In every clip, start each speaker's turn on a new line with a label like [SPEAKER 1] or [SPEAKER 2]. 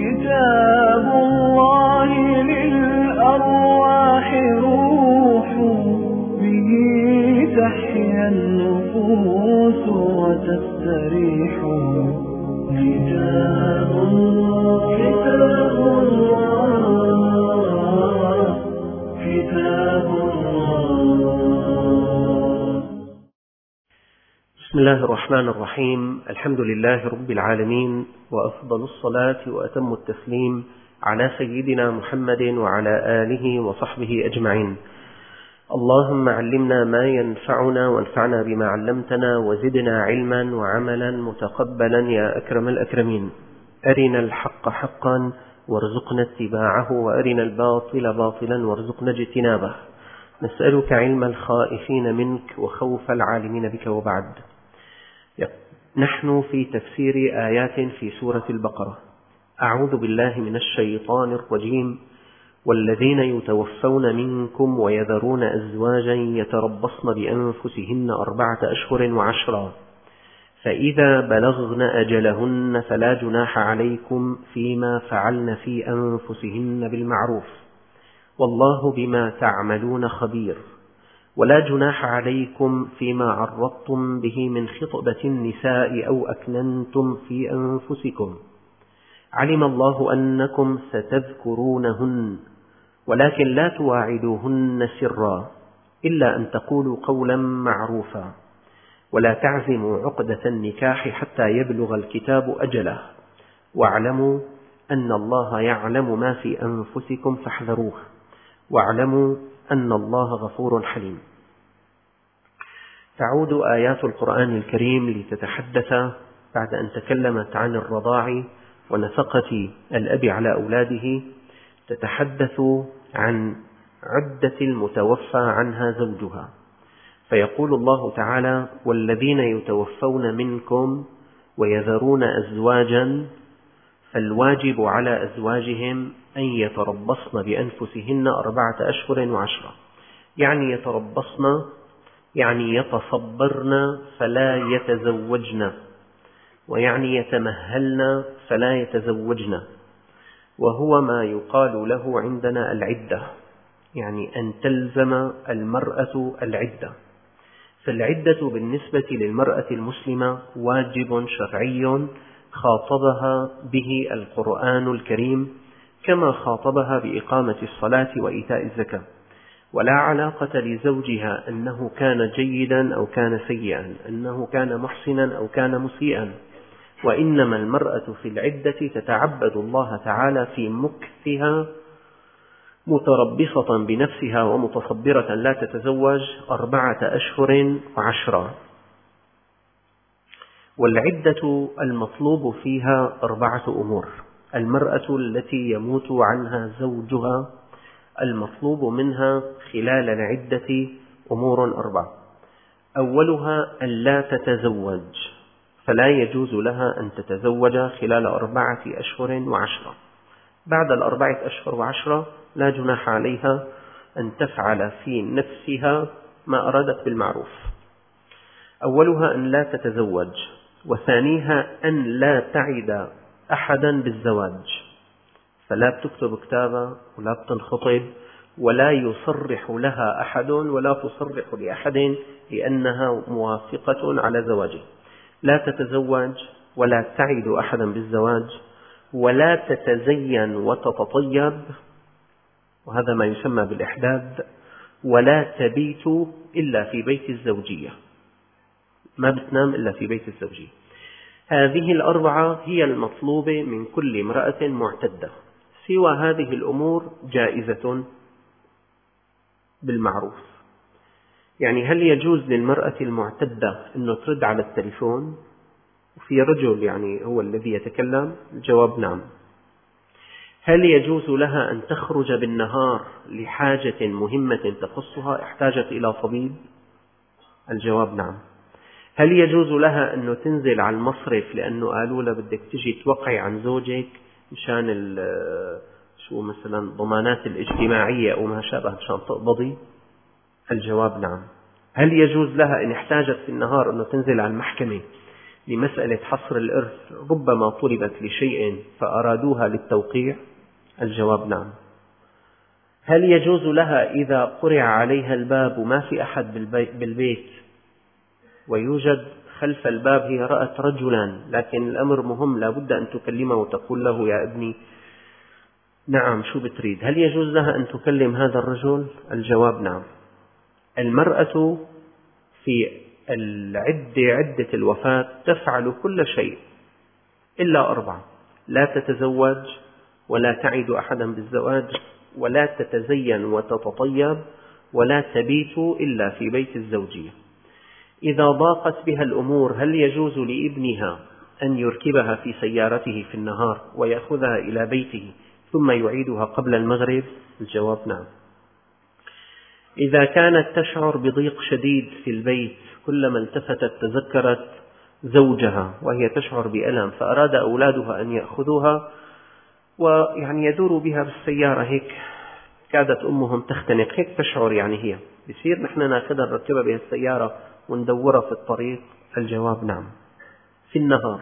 [SPEAKER 1] كتاب الله للأرواح روح، به تحيا النفوس وتستريح. كتاب الله كتاب الله كتاب الله.
[SPEAKER 2] بسم الله الرحمن الرحيم. الحمد لله رب العالمين، وأفضل الصلاة وأتم التسليم على سيدنا محمد وعلى آله وصحبه أجمعين. اللهم علمنا ما ينفعنا وانفعنا بما علمتنا وزدنا علما وعملا متقبلا يا أكرم الأكرمين. أرنا الحق حقا وارزقنا اتباعه، وأرنا الباطل باطلا وارزقنا اجتنابه. نسألك علم الخائفين منك وخوف العالمين بك. وبعد، نحن في تفسير آيات في سورة البقرة. أعوذ بالله من الشيطان الرجيم. والذين يتوفون منكم ويذرون أزواجا يتربصن بأنفسهن 4 أشهر و10، فإذا بلغن أجلهن فلا جناح عليكم فيما فعلن في أنفسهن بالمعروف، والله بما تعملون خبير. ولا جناح عليكم فيما عرضتم به من خطبة النساء أو أكننتم في أنفسكم، علم الله أنكم ستذكرونهن ولكن لا تواعدوهن سرا إلا أن تقولوا قولا معروفا، ولا تعزموا عقدة النكاح حتى يبلغ الكتاب أجله، واعلموا أن الله يعلم ما في أنفسكم فاحذروه، واعلموا أن الله غفور حليم. تعود آيات القرآن الكريم لتتحدث بعد أن تكلمت عن الرضاع ونفقة الأب على أولاده، تتحدث عن عدة المتوفى عنها زوجها. فيقول الله تعالى: والذين يتوفون منكم ويذرون أزواجا، فالواجب على أزواجهم أن يتربصن بأنفسهن 4 أشهر و10. يعني يتربصن يعني يتصبرن فلا يتزوجن، ويعني يتمهلن فلا يتزوجن، وهو ما يقال له عندنا العدة، يعني أن تلزم المرأة العدة. فالعدة بالنسبة للمرأة المسلمة واجب شرعي خاطبها به القرآن الكريم، كما خاطبها بإقامة الصلاة وإيتاء الزكاة. ولا علاقة لزوجها أنه كان جيدا أو كان سيئا، أنه كان محسنا أو كان مسيئا، وإنما المرأة في العدة تتعبد الله تعالى في مكثها متربصة بنفسها ومتصبرة لا تتزوج 4 أشهر و10. والعدة المطلوب فيها 4 أمور. المرأة التي يموت عنها زوجها المطلوب منها خلال العدة أمور 4. أولها أن لا تتزوج، فلا يجوز لها أن تتزوج خلال 4 أشهر و10. بعد 4 أشهر و10 لا جناح عليها أن تفعل في نفسها ما أرادت بالمعروف. أولها أن لا تتزوج. وثانيها أن لا تعد أحدا بالزواج، فلا بتكتب كتابة ولا بتنخطب ولا يصرح لها أحد ولا تصرح لأحد لأنها موافقة على زواجه. لا تتزوج ولا تعد أحدا بالزواج، ولا تتزين وتتطيب، وهذا ما يسمى بالإحداد، ولا تبيت إلا في بيت الزوجية، ما بتنام إلا في بيت الزوجية. هذه 4 هي المطلوبة من كل امرأة معتدة. سوى هذه الأمور جائزة بالمعروف. يعني هل يجوز للمرأة المعتدة أنه ترد على التليفون وفي رجل يعني هو الذي يتكلم؟ الجواب نعم. هل يجوز لها أن تخرج بالنهار لحاجة مهمة تخصها احتاجت إلى طبيب؟ الجواب نعم. هل يجوز لها أنه تنزل على المصرف لأنه قالوا لها بدك تجي توقعي عن زوجك مشان شو مثلا ضمانات الاجتماعية أو ما شابه مشان تقبضي؟ الجواب نعم. هل يجوز لها إن احتاجت في النهار أنه تنزل على المحكمة لمسألة حصر الإرث ربما طلبت لشيء فأرادوها للتوقيع؟ الجواب نعم. هل يجوز لها إذا قرع عليها الباب وما في أحد بالبيت ويوجد خلف الباب، هي رأت رجلا لكن الأمر مهم لابد أن تكلمه وتقول له يا ابني نعم شو بتريد، هل يجوز لها أن تكلم هذا الرجل؟ الجواب نعم. المرأة في عدة الوفاة تفعل كل شيء إلا 4: لا تتزوج، ولا تعد أحدا بالزواج، ولا تتزين وتتطيب، ولا تبيت إلا في بيت الزوجية. إذا ضاقت بها الأمور هل يجوز لابنها أن يركبها في سيارته في النهار ويأخذها إلى بيته ثم يعيدها قبل المغرب؟ الجواب نعم. إذا كانت تشعر بضيق شديد في البيت كلما التفتت تذكرت زوجها وهي تشعر بألم فأراد أولادها أن يأخذوها ويعني يدور بها بالسيارة، هيك كادت أمهم تختنق، هيك تشعر يعني هي بصير نحن ناخذها نركبها بها السيارة وندورها في الطريق؟ الجواب نعم في النهار،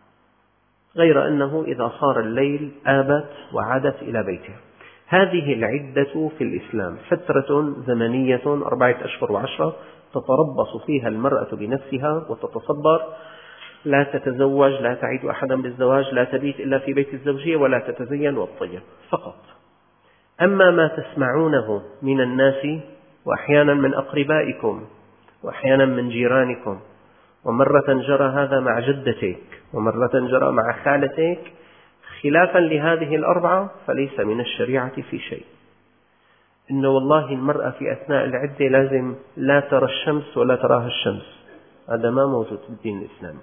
[SPEAKER 2] غير أنه إذا صار الليل آبت وعادت إلى بيتها. هذه العدة في الإسلام فترة زمنية 4 أشهر و10 تتربص فيها المرأة بنفسها وتتصبر، لا تتزوج، لا تعيد أحدا بالزواج، لا تبيت إلا في بيت الزوجية، ولا تتزين وتطيب فقط. أما ما تسمعونه من الناس وأحيانا من أقربائكم وأحيانا من جيرانكم، ومرة جرى هذا مع جدتك ومرة جرى مع خالتك خلافا لهذه 4 فليس من الشريعة في شيء. إنه والله المرأة في أثناء العدة لازم لا ترى الشمس ولا تراها الشمس، هذا ما موجود في الدين الإسلامي.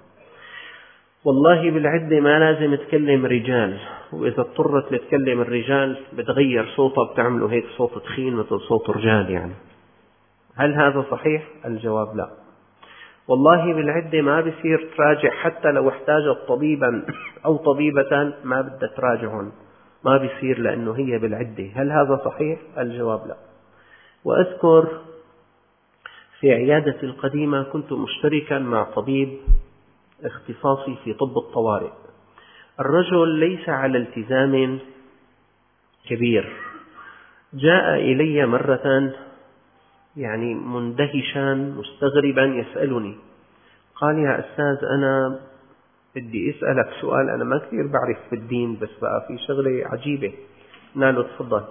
[SPEAKER 2] والله بالعدة ما لازم تكلم رجال، وإذا اضطرت لتكلم الرجال بتغير صوتها بتعمله هيك صوت تخين مثل صوت رجال يعني. هل هذا صحيح؟ الجواب لا. والله بالعدة ما بصير تراجع حتى لو احتاجت طبيبا أو طبيبة، ما بدها تراجعهم، ما بصير لأنه هي بالعدة. هل هذا صحيح؟ الجواب لا. وأذكر في عيادتي القديمة كنت مشتركا مع طبيب اختصاصي في طب الطوارئ. الرجل ليس على التزام كبير، جاء إلي مرة يعني مندهشا مستغربا يسألني، قال يا أستاذ أنا بدي أسألك سؤال، أنا ما كثير بعرف في الدين بس بقى في شغلة عجيبة. قلنا له تفضل.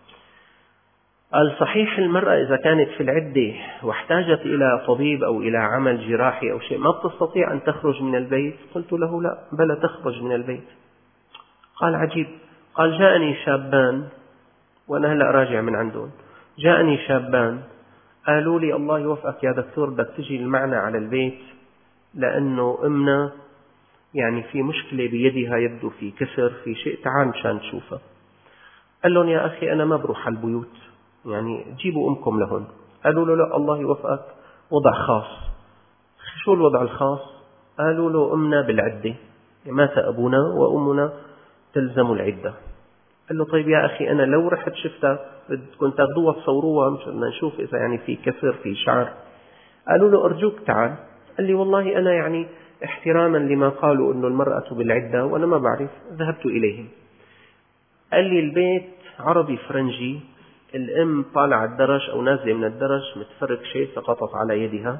[SPEAKER 2] قال صحيح المرأة إذا كانت في العدة واحتاجت إلى طبيب أو إلى عمل جراحي أو شيء ما بتستطيع أن تخرج من البيت؟ قلت له لا، بل تخرج من البيت. قال عجيب. قال جاءني شابان وأنا هلأ راجع من عندهم، جاءني شابان قالوا لي الله يوفقك يا دكتور بدك تجي معنا على البيت لأنه أمنا يعني في مشكلة بيدها، يبدو في كسر في شيء، تعال مشان تشوفها. قال لهم يا أخي أنا ما بروح على البيوت، يعني جيبوا أمكم لهن. قالوا له لا الله يوفقك وضع خاص. شو الوضع الخاص؟ قالوا له أمنا بالعدة، مات أبونا وأمنا تلزم العدة. قال له طيب يا أخي أنا لو رحت شفتها بدكم تاخذوها تصوروها مشان نشوف إذا يعني في كسر في شعر. قالوا له أرجوك تعال. قال لي والله أنا يعني احتراما لما قالوا إنه المرأة بالعدة وأنا ما بعرف ذهبت إليهم. قال لي البيت عربي فرنجي، الأم طالعة الدرج أو نازلة من الدرج متفرق شيء سقطت على يدها،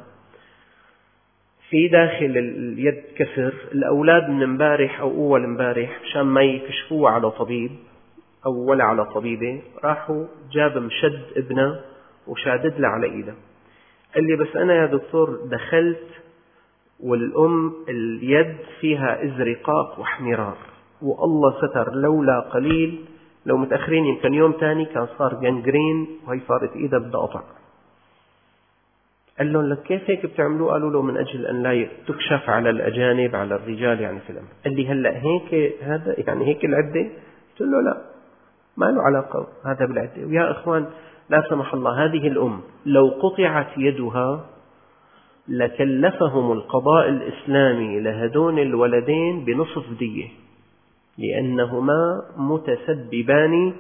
[SPEAKER 2] في داخل اليد كسر، الأولاد من امبارح أو أول امبارح مشان ما يكشفوها على طبيب أو ولا على طبيبة راحوا جاب مشد ابنه وشادد له على إيده. قال لي بس أنا يا دكتور دخلت والأم اليد فيها إزرقاق واحمرار والله ستر، لولا قليل لو متأخرين يمكن يوم تاني كان صار جنجرين وهي صارت إيدها بدها قطع. قال لهم لك كيف هيك بتعملوا؟ قالوا له من أجل أن لا تكشف على الأجانب على الرجال يعني في الأمر. قال لي هلأ هيك هذا يعني هيك العدة؟ قلت له لا ما له علاقة هذا بالعدة. ويا إخوان لا سمح الله هذه الأم لو قطعت يدها لكلفهم القضاء الإسلامي لهدون الولدين بنصف دية، لأنهما متسببان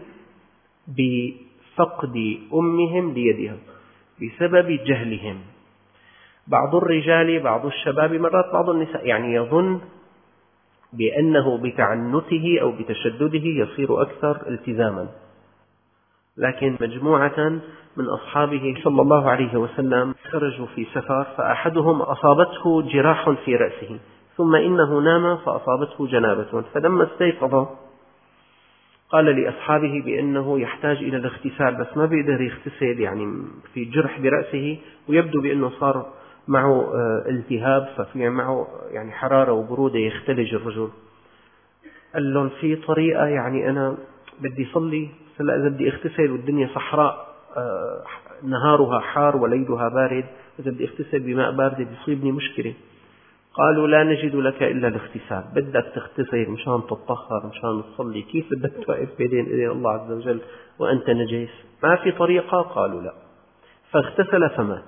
[SPEAKER 2] بفقد أمهم ليدها بسبب جهلهم. بعض الرجال، بعض الشباب، مرات بعض النساء، يعني يظن بأنه بتعنته أو بتشدده يصير أكثر التزاما. لكن مجموعة من أصحابه صلى الله عليه وسلم خرجوا في سفر، فأحدهم أصابته جراح في رأسه، ثم إنه نام فأصابته جنابة، فلما استيقظ قال لأصحابه بأنه يحتاج إلى الاغتسال، بس ما بيقدر يغتسل، يعني في جرح برأسه، ويبدو بأنه صار معه التهاب، ففي معه يعني حرارة وبرودة، يختلج الرجل. قال لهم في طريقة، يعني أنا بدي صلي، بس هلا إذا بدي اغتسل والدنيا صحراء نهارها حار وليلها بارد، إذا بدي اغتسل بماء بارد بيصيبني مشكلة. قالوا لا نجد لك إلا الاغتسال، بدك تغتسل مشان تطهر مشان تصلي، كيف بدك توقف بين الله عز وجل وأنت نجس؟ ما في طريقة؟ قالوا لا. فاغتسل فمات.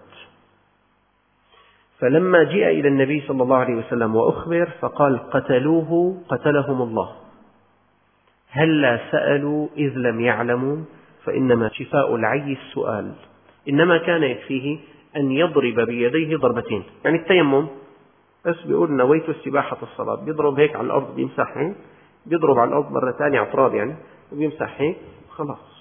[SPEAKER 2] فلما جاء إلى النبي صلى الله عليه وسلم وأخبر فقال قتلوه قتلهم الله، هلا سألوا إذ لم يعلموا، فإنما شفاء العي السؤال. إنما كان يكفيه أن يضرب بيديه ضربتين، يعني التيمم، بس بيقول نويت السباحة الصلاة، بيضرب هيك على الأرض، بيمسح هيك، بيضرب على الأرض مرة ثانية على التراب يعني، وبيمسح هيك خلاص.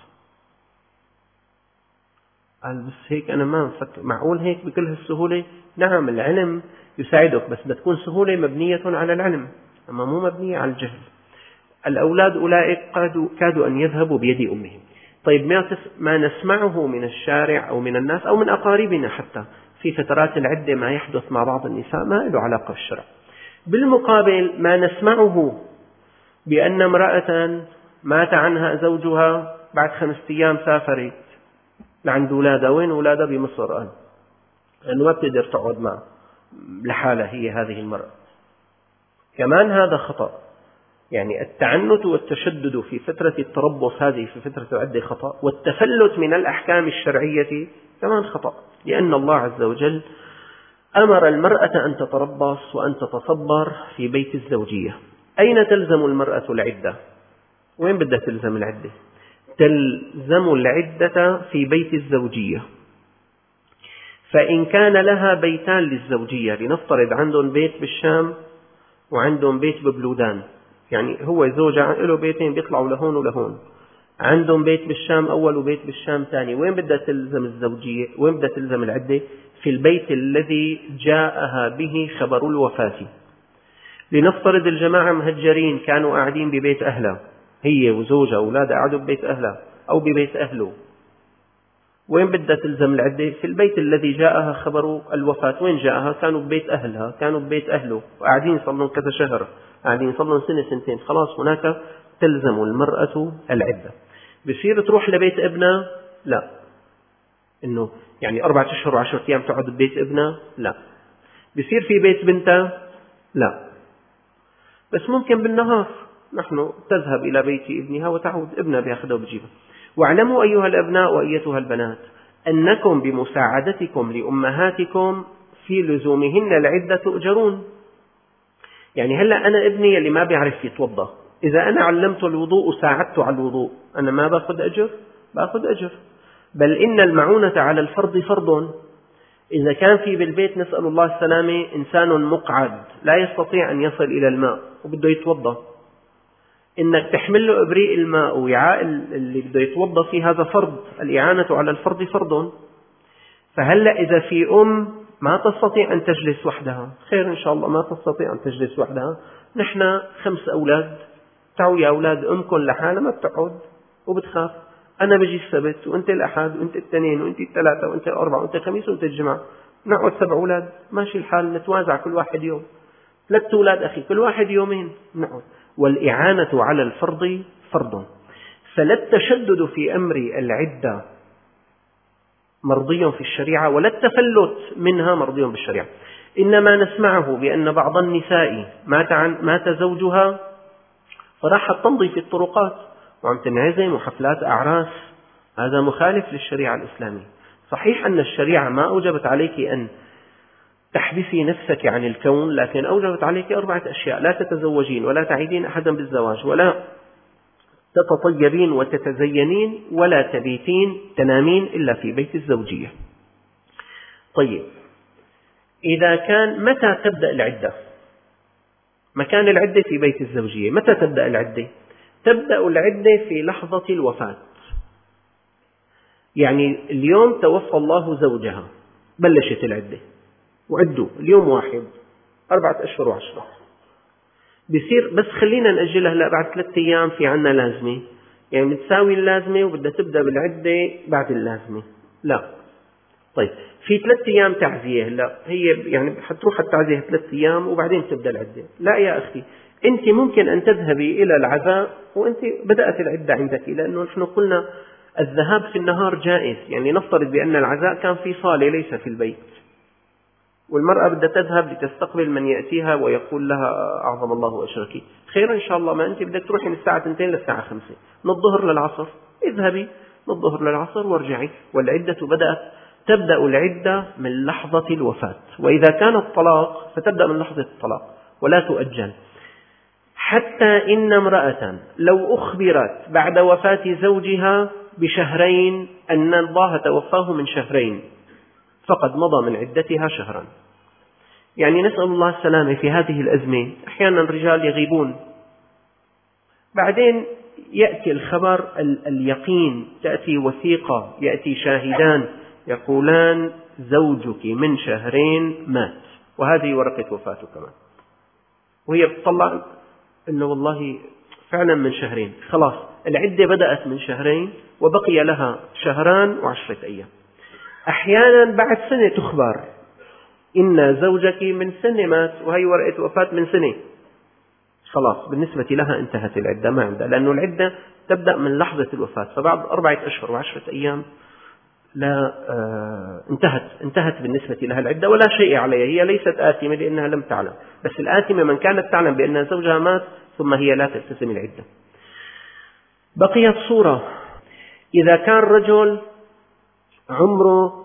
[SPEAKER 2] قال بس هيك أنا ما مفكر، معقول هيك بكل هالسهولة؟ نعم العلم يساعدك، بس بدها تكون سهولة مبنية على العلم، أما مو مبنية على الجهل. الأولاد أولئك كادوا أن يذهبوا بيد أمهم. طيب ما نسمعه من الشارع أو من الناس أو من أقاربنا حتى في فترات العدة ما يحدث مع بعض النساء ما له علاقة بالشرع. بالمقابل ما نسمعه بأن امرأة مات عنها زوجها بعد 5 أيام سافرت لعند أولادها. وين أولادها؟ بمصر الآن، لأنه ما بتقدر تقعد معه لحالها هي هذه المرأة. كمان هذا خطأ، يعني التعنت والتشدد في فترة التربص هذه في فترة العدة خطأ، والتفلت من الأحكام الشرعية كمان خطأ، لأن الله عز وجل أمر المرأة أن تتربص وأن تتصبر في بيت الزوجية. أين تلزم المرأة العدة؟ وين بدها تلزم العدة؟ تلزم العدة في بيت الزوجية. فإن كان لها بيتان للزوجية، لنفترض عندهم بيت بالشام وعندهم بيت ببلودان، يعني هو زوجة له بيتين بيطلعوا لهون ولهون، عندهم بيت بالشام أول وبيت بالشام ثاني، وين بدها تلزم الزوجية؟ وين بدها تلزم العدة؟ في البيت الذي جاءها به خبر الوفاة. لنفترض الجماعة مهجرين كانوا قاعدين ببيت أهلها، هي وزوجها وأولادها قعدوا ببيت أهلها أو ببيت أهله، وين بدها تلزم العدة؟ في البيت الذي جاءها خبر الوفاة. وين جاءها؟ كانوا ببيت أهلها، كانوا ببيت أهله وقاعدين صلوا كذا شهر، قاعدين صلوا سنة سنتين، خلاص هناك تلزم المرأة العدة. بصير تروح لبيت ابنها؟ لا. إنه يعني 4 أشهر و10 أيام تقعد ببيت ابنها؟ لا. بصير في بيت بنتها؟ لا. بس ممكن بالنهار نحن تذهب إلى بيت ابنها وتعود، ابنها بياخذها وبجيبها. واعلموا أيها الأبناء وأيتها البنات أنكم بمساعدتكم لأمهاتكم في لزومهن العدة تؤجرون. يعني هلأ أنا ابني اللي ما بيعرف يتوضأ، إذا أنا علمته الوضوء وساعدته على الوضوء، أنا ما باخذ أجر؟ باخذ أجر. بل إن المعونة على الفرض فرض. إذا كان في بالبيت نسأل الله السلامة إنسان مقعد لا يستطيع أن يصل إلى الماء وبده يتوضأ، إنك تحمل له إبريق الماء ووعاء اللي بده يتوضأ فيه، هذا فرض. الإعانة على الفرض فرض. فهلأ إذا في ما تستطيع أن تجلس وحدها، خير إن شاء الله ما تستطيع أن تجلس وحدها، نحن 5 أولاد، تعوا يا أولاد أمكن لحالها ما بتقعد وبتخاف، أنا بجي السبت وأنت الأحد وأنت الاثنين وأنت الثلاثة وأنت الأربعة وأنت الخميس وأنت الجمعة، نقعد 7 أولاد ماشي الحال، نتوازع كل واحد يوم. 3 أولاد أخي كل واحد يومين نقعد. والإعانة على الفرض فرض. فلا التشدد في أمر العدة مرضي في الشريعة، ولا التفلت منها مرضي بالشريعة. إنما نسمعه بأن بعض النساء مات زوجها فراحت تمضي في الطرقات وعم تنعزم وحفلات أعراس، هذا مخالف للشريعة الإسلامية. صحيح أن الشريعة ما أوجبت عليك أن تحبسي نفسك عن الكون، لكن أوجبت عليك 4 أشياء: لا تتزوجين ولا تعيدين أحدا بالزواج ولا تتطيبين وتتزينين ولا تبيتين تنامين إلا في بيت الزوجية. طيب إذا كان متى تبدأ العدة؟ مكان العدة في بيت الزوجية. متى تبدأ العدة؟ تبدأ العدة في لحظة الوفاة. يعني اليوم توفى الله زوجها، بلشت العدة، وعدوا اليوم 1 4 أشهر و10. بيصير بس خلينا نأجلها هلا بعد 3 أيام في عنا لازمة، يعني بتساوي اللازمة وبدها تبدأ بالعدة بعد اللازمة. لا، طيب في 3 أيام تعزية، هلا هي يعني حتروح التعزية 3 أيام وبعدين تبدأ العدة. لا يا أختي، أنت ممكن أن تذهبي إلى العزاء وأنت بدأت العدة عندك، لأنه نحن قلنا الذهاب في النهار جائز. يعني نفترض بأن العزاء كان في صالة ليس في البيت، والمرأة بدها تذهب لتستقبل من يأتيها ويقول لها أعظم الله أجرك، خير إن شاء الله، ما أنت بدك تروحي من الساعة 2 للساعة 5، من الظهر للعصر، اذهبي من الظهر للعصر وارجعي، والعدة تبدأ العدة من لحظة الوفاة. وإذا كان الطلاق فتبدأ من لحظة الطلاق ولا تؤجل. حتى إن امرأة لو أخبرت بعد وفاة زوجها ب2 أن الله توفاه من 2 فقد مضى من عدتها 2. يعني نسأل الله السلامة. في هذه الأزمة أحيانا الرجال يغيبون، بعدين يأتي الخبر اليقين، تأتي وثيقة، يأتي شاهدان يقولان زوجك من 2 مات، وهذه ورقة وفاته كمان، وهي بتطلع إنه والله فعلا من 2. خلاص العدة بدأت من 2 وبقي لها 2 و10 أيام. أحيانا بعد سنة تخبر إن زوجك من سنة مات، وهي ورقة وفاة من سنة. خلاص بالنسبة لها انتهت العدة، ما عندها، لأنه العدة تبدأ من لحظة الوفاة. فبعد 4 أشهر و10 أيام لا انتهت بالنسبة لها العدة ولا شيء عليها. هي ليست آثمة لأنها لم تعلم، بس الآثمة من كانت تعلم بأن زوجها مات ثم هي لا تلتزم العدة. بقيت صورة. إذا كان رجل عمره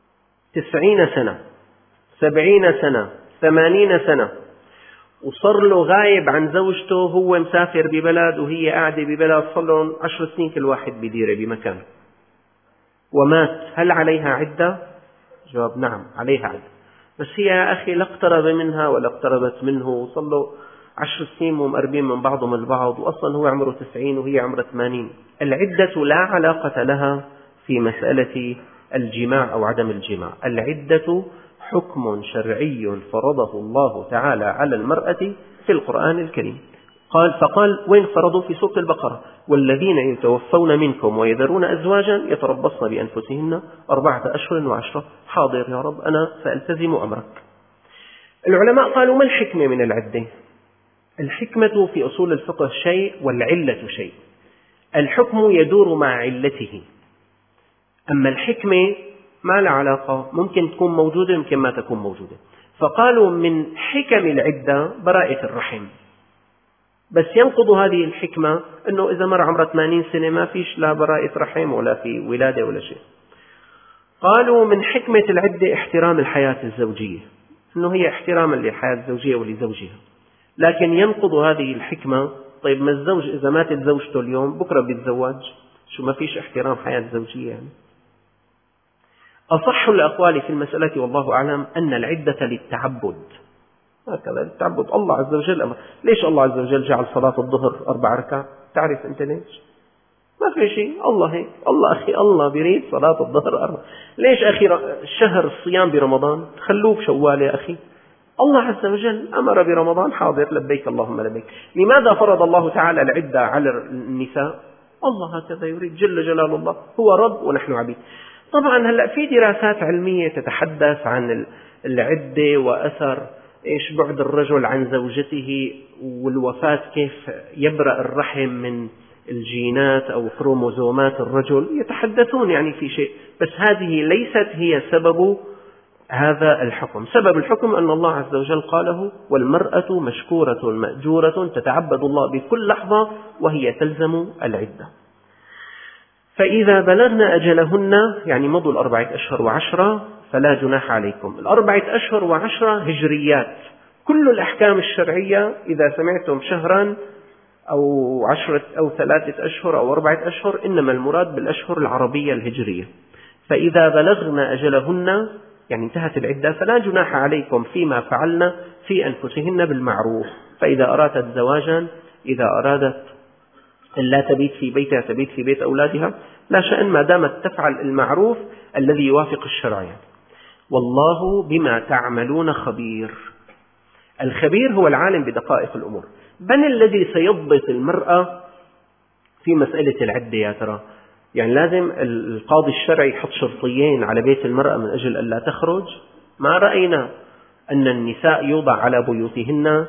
[SPEAKER 2] 90 سنة 70 سنة 80 سنة وصار له غايب عن زوجته، هو مسافر ببلد وهي قاعدة ببلد، صار لهم 10 سنين كل واحد بديرة بمكان، ومات، هل عليها عدة؟ جواب نعم عليها عدة. بس هي يا أخي لا اقترب منها ولا اقتربت منه، وصار له 10 سنين ومقربين من بعضهم البعض، وأصلا هو عمره 90 وهي عمره 80. العدة لا علاقة لها في مسألة الجماع أو عدم الجماع. العدة حكم شرعي فرضه الله تعالى على المرأة في القرآن الكريم. فقال وين فرضوا؟ في سورة البقرة: والذين يتوفون منكم ويذرون أزواجا يتربصن بأنفسهن 4 أشهر و10. حاضر يا رب، أنا سألتزم أمرك. العلماء قالوا ما الحكمة من العدة؟ الحكمة في أصول الفقه شيء والعلة شيء. الحكم يدور مع علته، أما الحكمة ما لها علاقة، ممكن تكون موجودة يمكن ما تكون موجودة. فقالوا من حكم العدة براءة الرحم، بس ينقض هذه الحكمة أنه إذا مر عمره 80 سنة ما فيش لا براءة رحم ولا في ولادة ولا شيء. قالوا من حكمة العدة احترام الحياة الزوجية، أنه هي احتراما للحياة الزوجية ولزوجها. لكن ينقض هذه الحكمة، طيب ما الزوج إذا ماتت زوجته اليوم بكرة بيتزوج، شو ما فيش احترام حياة زوجية يعني؟ أصح الأقوال في المسألة والله أعلم أن العدة للتعبد، هكذا التعبد. الله عز وجل أمر. ليش الله عز وجل جعل صلاة الظهر 4 ركعات؟ تعرف أنت ليش؟ ما في شيء، الله هيك، الله أخي الله بيريد صلاة الظهر 4. ليش أخي شهر الصيام برمضان؟ خلوه بشوال يا أخي. الله عز وجل أمر برمضان، حاضر لبيك اللهم لبيك. لماذا فرض الله تعالى العدة على النساء؟ الله هكذا يريد جل جلال الله، هو رب ونحن عبيد. طبعا هلأ في دراسات علمية تتحدث عن العدة وأثر إيش بعد الرجل عن زوجته والوفاة، كيف يبرأ الرحم من الجينات أو كروموزومات الرجل، يتحدثون يعني في شيء، بس هذه ليست هي سبب هذا الحكم. سبب الحكم أن الله عز وجل قاله: والمرأة مشكورة مأجورة تتعبد الله بكل لحظة وهي تلزم العدة. فإذا بلغنا أجلهن، يعني مضوا 4 أشهر و10، فلا جناح عليكم. 4 أشهر و10 هجريات. كل الأحكام الشرعية إذا سمعتم 2 أو 10 أو 3 أشهر أو 4 أشهر، إنما المراد بالأشهر العربية الهجرية. فإذا بلغنا أجلهن يعني انتهت العدة فلا جناح عليكم فيما فعلن في أنفسهن بالمعروف. فإذا أرادت زواجا، إذا أرادت أن لا تبيت في بيتها تبيت في بيت أولادها، لا شأن ما دامت تفعل المعروف الذي يوافق الشرع. والله بما تعملون خبير. الخبير هو العالم بدقائق الأمور. من الذي سيضبط المرأة في مسألة العدة يا ترى؟ يعني لازم القاضي الشرعي يحط شرطيين على بيت المرأة من أجل أن لا تخرج؟ ما رأينا أن النساء يوضع على بيوتهن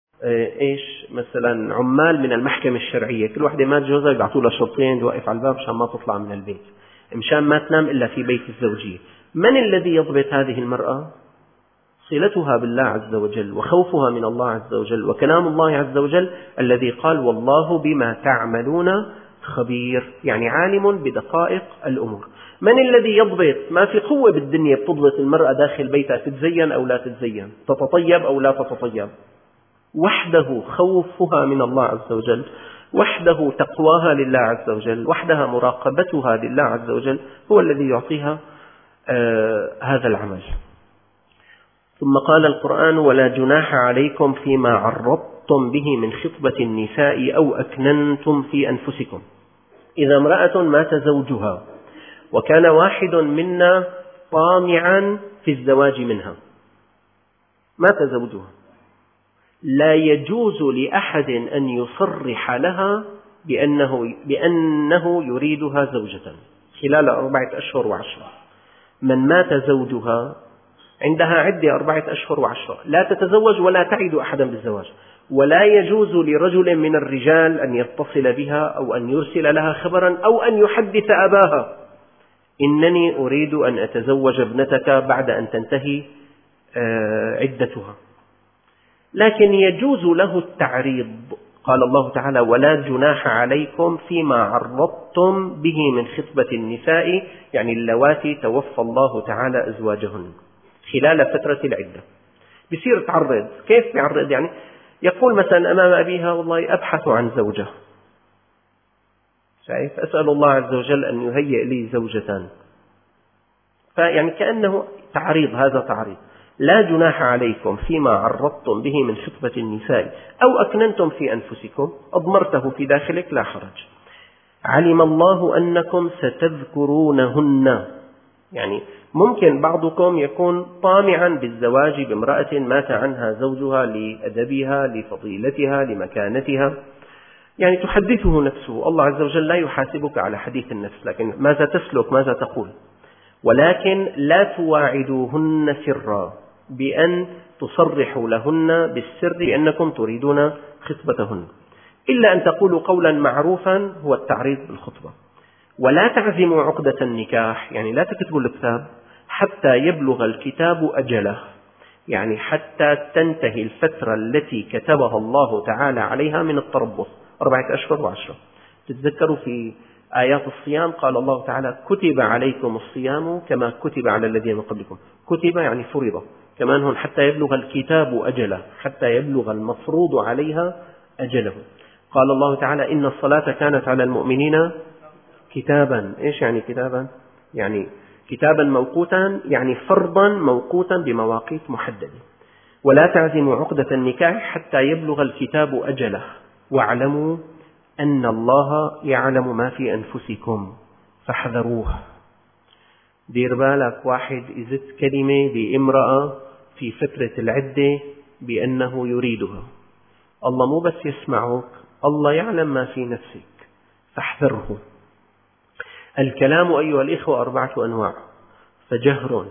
[SPEAKER 2] مثلا عمال من المحكمة الشرعية، كل واحدة ما جوزها يبعثوا لها شرطين يوقف على الباب مشان ما تطلع من البيت، مشان ما تنام إلا في بيت الزوجية. من الذي يضبط هذه المرأة؟ صلتها بالله عز وجل وخوفها من الله عز وجل وكلام الله عز وجل الذي قال والله بما تعملون خبير، يعني عالم بدقائق الأمور. من الذي يضبط؟ ما في قوة بالدنيا بتضبط المرأة داخل بيتها تتزين أو لا تتزين، تتطيب أو لا تتطيب. وحده خوفها من الله عز وجل، وحده تقواها لله عز وجل، وحدها مراقبتها لله عز وجل هو الذي يعطيها هذا العمل. ثم قال القرآن ولا جناح عليكم فيما عرضتم به من خطبة النساء أو أكننتم في أنفسكم. إذا امرأة مات زوجها وكان واحد منا طامعا في الزواج منها، مات زوجها، لا يجوز لأحد أن يصرح لها بأنه يريدها زوجة خلال 4 أشهر و10. من مات زوجها عندها عدة 4 أشهر و10، لا تتزوج ولا تعد أحدا بالزواج، ولا يجوز لرجل من الرجال أن يتصل بها أو أن يرسل لها خبرا أو أن يحدث أباها إنني أريد أن أتزوج ابنتك بعد أن تنتهي عدتها. لكن يجوز له التعريض. قال الله تعالى ولا جناح عليكم فيما عرضتم به من خطبة النساء، يعني اللواتي توفى الله تعالى أزواجهن خلال فترة العدة. بيصير تعرض. كيف يعرض؟ يعني يقول مثلا أمام أبيها والله أبحث عن زوجة، شايف، أسأل الله عز وجل أن يهيئ لي زوجتان. فيعني كأنه تعريض، هذا تعريض. لا جناح عليكم فيما عرضتم به من خطبة النساء أو أكننتم في أنفسكم، أضمرته في داخلك لا حرج. علم الله أنكم ستذكرونهن، يعني ممكن بعضكم يكون طامعا بالزواج بامرأة مات عنها زوجها لأدبها لفضيلتها لمكانتها، يعني تحدثه نفسه. الله عز وجل لا يحاسبك على حديث النفس، لكن ماذا تسلك ماذا تقول. ولكن لا تواعدوهن سرا بأن تصرحوا لهن بالسر بأنكم تريدون خطبتهن، إلا أن تقولوا قولا معروفا هو التعريض بالخطبة. ولا تعزموا عقدة النكاح، يعني لا تكتبوا الكتاب حتى يبلغ الكتاب أجله، يعني حتى تنتهي الفترة التي كتبها الله تعالى عليها من التربص 4 أشهر و10. تتذكروا في آيات الصيام قال الله تعالى كتب عليكم الصيام كما كتب على الذين من قبلكم. كتب يعني فرض، كمان هون حتى يبلغ الكتاب أجله، حتى يبلغ المفروض عليها أجله. قال الله تعالى إن الصلاة كانت على المؤمنين كتابا. إيش يعني كتابا؟ يعني كتابا موقوتا، يعني فرضا موقوتا بمواقيت محددة. ولا تعزموا عقدة النكاح حتى يبلغ الكتاب أجله واعلموا أن الله يعلم ما في أنفسكم فاحذروه. دير بالك واحد إزت كلمة بامرأة في فترة العدة بأنه يريدها، الله مو بس يسمعك، الله يعلم ما في نفسك فاحذره. الكلام أيها الإخوة 4 أنواع: فجهر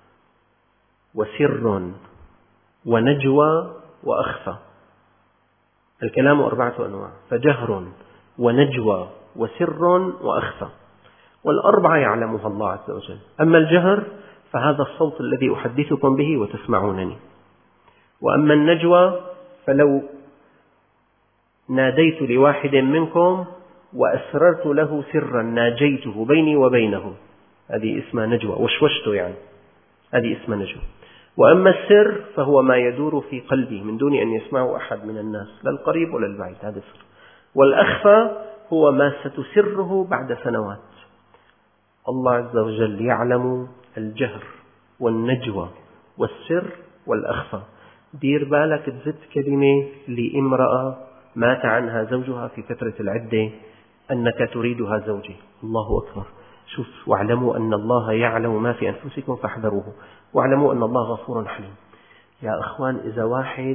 [SPEAKER 2] وسر ونجوى وأخفى. الكلام 4 أنواع: فجهر ونجوى وسر وأخفى، والأربعة يعلمها الله عز وجل. أما الجهر فهذا الصوت الذي أحدثكم به وتسمعونني، وأما النجوى فلو ناديت لواحد منكم وأسررت له سرا ناجيته بيني وبينه، هذه اسمها نجوى، وشوشته يعني، هذه اسمها نجوى. وأما السر فهو ما يدور في قلبي من دون أن يسمعه أحد من الناس، لا القريب ولا البعيد، هذا سر. والأخفى هو ما ستسره بعد سنوات. الله عز وجل يعلم الجهر والنجوى والسر والأخفى. دير بالك تزت كلمة لامرأة مات عنها زوجها في فترة العدة أنك تريدها زوجي. الله أكبر. شوف، واعلموا أن الله يعلم ما في أنفسكم فاحذروه واعلموا أن الله غفور حليم. يا أخوان، إذا واحد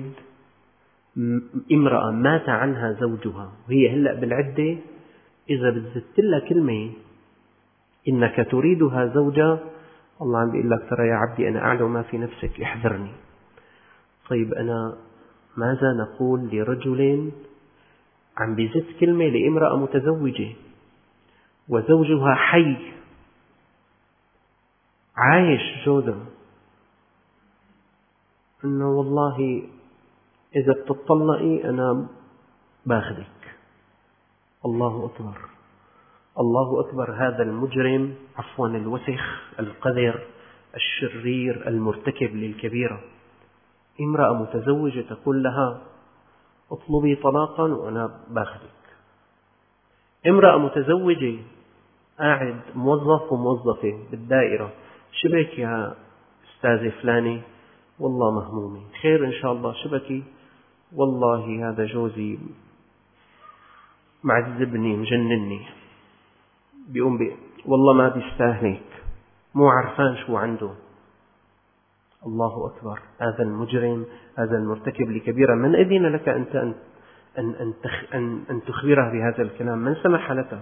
[SPEAKER 2] امرأة مات عنها زوجها وهي هلأ بالعدة، إذا بتزت لها كلمة إنك تريدها زوجا، الله عم بيقول لك ترى يا عبدي أنا أعلم ما في نفسك احذرني. طيب أنا ماذا نقول لرجل عم بيزت كلمة لامرأة متزوجة وزوجها حي عايش جوزها، إنه والله إذا بتطلقي أنا باخذك. الله أكبر، الله أكبر. هذا المجرم، عفوا الوسخ القذر الشرير المرتكب للكبيرة، امرأة متزوجة تقول لها اطلبي طلاقا وأنا باخذك. امرأة متزوجة قاعد موظف وموظفة بالدائرة، شبك يا أستاذة فلانة؟ والله مهمومة. خير إن شاء الله. شبكي؟ والله هذا جوزي معذبني مجنني، بيقوم والله ما بيستاهلك، مو عرفان شو عنده. الله أكبر. هذا المجرم، هذا المرتكب لكبيرة، من أذن لك أنت أن تخبره بهذا الكلام؟ من سمح لك؟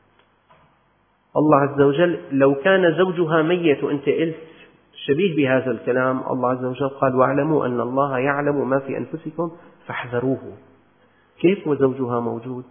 [SPEAKER 2] الله عز وجل لو كان زوجها ميت وأنت قلت شبيه بهذا الكلام، الله عز وجل قال واعلموا أن الله يعلم ما في أنفسكم فاحذروه. كيف وزوجها موجود؟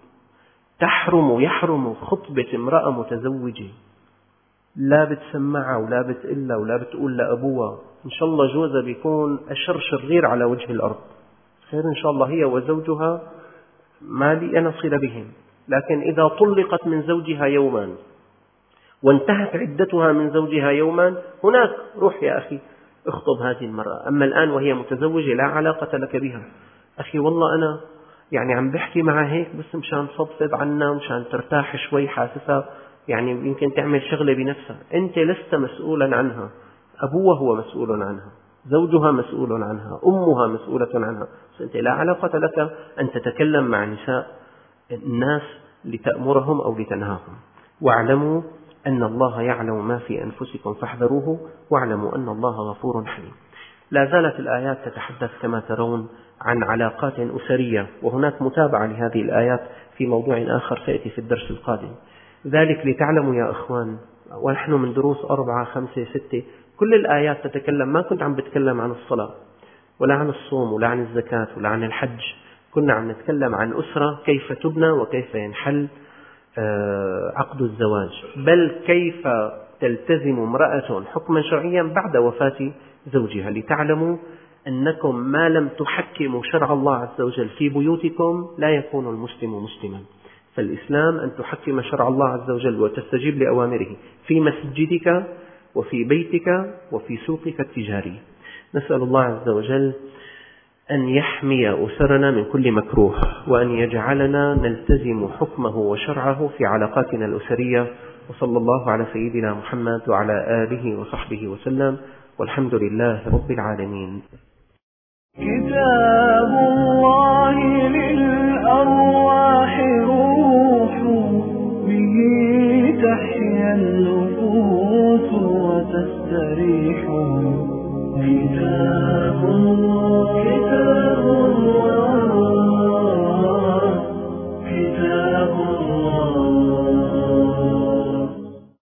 [SPEAKER 2] يحرم خطبة امرأة متزوجة، لا بتسمعها ولا بتقلها ولا بتقول لأبوها. إن شاء الله جوزها بيكون أشر شرير على وجه الأرض. خير إن شاء الله، هي وزوجها ما لي أنا صلة بهم. لكن إذا طلقت من زوجها يوما وانتهت عدتها من زوجها يوما، هناك روح يا أخي اخطب هذه المرأة. أما الآن وهي متزوجة لا علاقة لك بها. أخي والله أنا عم بحكي معها هيك بس مشان صدفة عنا ومشان ترتاح شوي، حاسسها يمكن تعمل شغلة بنفسها. أنت لست مسؤولا عنها، أبوها هو مسؤول عنها، زوجها مسؤول عنها، أمها مسؤولة عنها، بس أنت لا علاقة لك أن تتكلم مع نساء الناس لتأمرهم أو لتنهاهم. واعلموا أن الله يعلم ما في أنفسكم فاحذروه واعلموا أن الله غفور حليم. لا زالت الآيات تتحدث كما ترون عن علاقات أسرية، وهناك متابعة لهذه الآيات في موضوع آخر سيأتي في الدرس القادم. ذلك لتعلموا يا أخوان، ونحن من دروس 4 5 6 كل الآيات تتكلم، ما كنت عم بتكلم عن الصلاة ولا عن الصوم ولا عن الزكاة ولا عن الحج، كنا عم نتكلم عن أسرة كيف تبنى وكيف ينحل عقد الزواج، بل كيف تلتزم امرأة حكما شرعيا بعد وفاة زوجها. لتعلموا أنكم ما لم تحكموا شرع الله عز وجل في بيوتكم لا يكون المسلم مسلما. فالإسلام أن تحكم شرع الله عز وجل وتستجيب لأوامره في مسجدك وفي بيتك وفي سوقك التجاري. نسأل الله عز وجل أن يحمي أسرنا من كل مكروه، وأن يجعلنا نلتزم حكمه وشرعه في علاقاتنا الأسرية. وصلى الله على سيدنا محمد وعلى آله وصحبه وسلم، والحمد لله رب العالمين.
[SPEAKER 1] كتاب الله للأرواح روح، به تحيا النفوس وتستريح. كتاب الله